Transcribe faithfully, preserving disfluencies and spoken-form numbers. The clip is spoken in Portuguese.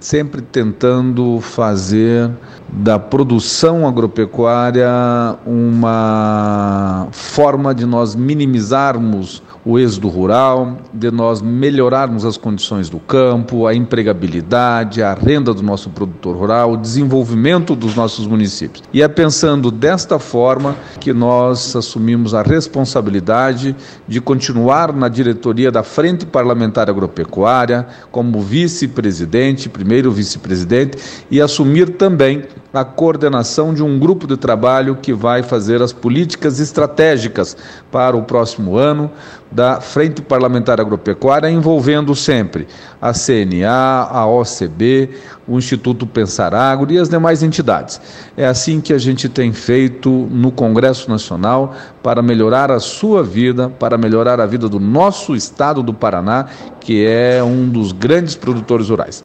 sempre tentando fazer da produção agropecuária uma forma de nós minimizarmos o êxodo rural, de nós melhorarmos as condições do campo, a empregabilidade, a renda do nosso produtor rural, o desenvolvimento dos nossos municípios. E é pensando desta forma que nós assumimos a responsabilidade de continuar na diretoria da Frente Parlamentar Agropecuária, como vice-presidente, primeiro vice-presidente, e assumir também a coordenação de um grupo de trabalho que vai fazer as políticas estratégicas para o próximo ano da Frente Parlamentar Agropecuária, envolvendo sempre a C N A, a O C B, o Instituto Pensar Agro e as demais entidades. É assim que a gente tem feito no Congresso Nacional para melhorar a sua vida, para melhorar a vida do nosso estado do Paraná, que é um dos grandes produtores rurais.